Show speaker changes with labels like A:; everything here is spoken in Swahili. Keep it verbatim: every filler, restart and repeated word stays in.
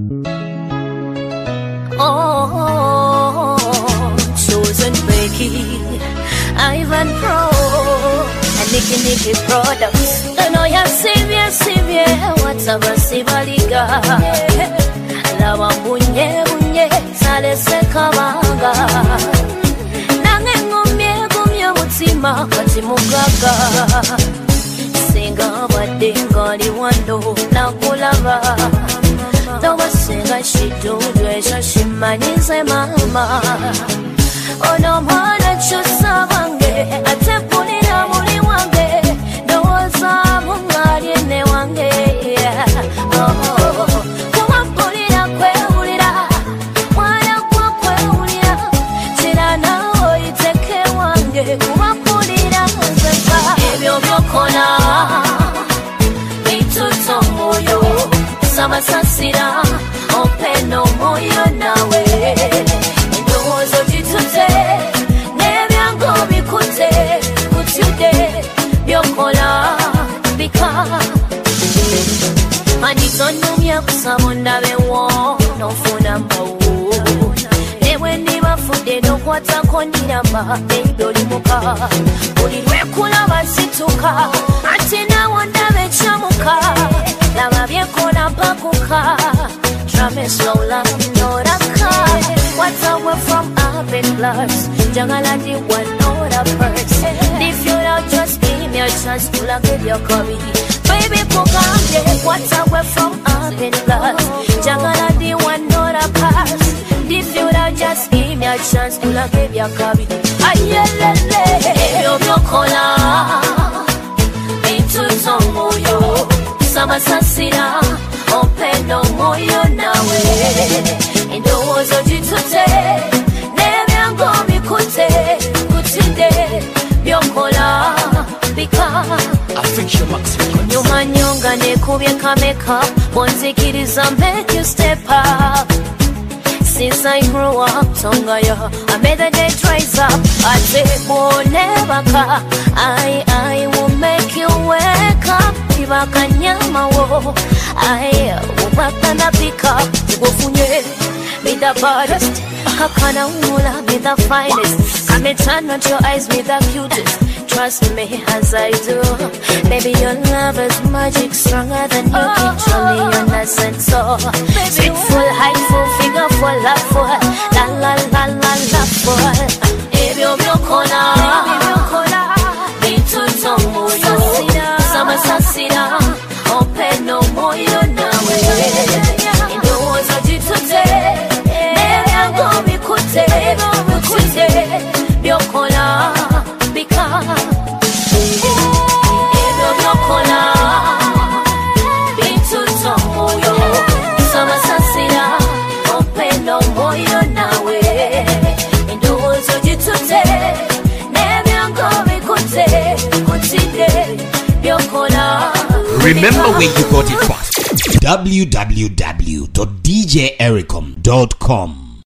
A: Oh, chosen Becky, Ivan Pro, and Nicky Nicky products. Don't know ya Sylvia Sylvia, what's up a Sibaliga? Lava bunye bunye, sale se kabanga. Nange ngumye ngumye mutima kati mugaga. Singa badinga li wando nakulava. Don't sing a she do dress, she manize mama. Oh no more that you sabange, I te punina muli wange. No one's a mungari ne wange. Oh, come on, put it up, put it up. Wanna walk, put it up. Chila now, you take care wange. Come on, put it up, if you're your corner, me to tomoyo. Sama sasira, open no moyo nawe. Ndozo jitute, nebyango bikute, kutude, byokola, bika. Manitonyumya kusamonda bewo, nofuna mbawo. Newe nibafude nokwata konirama, eidoli muka. Uli wekula basituka, ati nawonda bechamuka. Lava biekona pakuka, drame slow la noraka. What's away from up in blurs? Jangala di one order purse. If you don't just give me a chance to la give your curry. Baby Pugande, what's away from up in blurs? Jangala di one order purse. If you don't just give me a chance to la give your curry. Ayelele, yo yo kola, into tomoyo. Sama sasira, opendo moyo nawe. Ndozo jitute, nebyango bikute, kutinde, byokola, bika.
B: Affection Maximum.
A: Nyuma nyonga nekubye kameka, bonzikiriza make you step up. Since I grew up, Tongayo, I made the day rise up. I say, boy, never car. I, I will make you wake up. Ibaka nyama wo. I will back and pick up. Ugofunye, be the baddest. Kakana umula, be the finest. Come and turn on your eyes, be the cutest. Trust me as I do. Baby, your love is magic, stronger than you can show me your essence. So, sweet full, height full, figure full, love full, la la la la la full. If you're your corner, be to tomo yo. Sama sasira, open no more you now. In the words of Jitute, never go be kute, kute, your corner. Because if you're your corner, be to tomoyo. Sama sasira, open no more you now. In the words of Jitute, never go be kute, kute, your corner.
B: Remember where you got it from. w w w dot d j ericom dot com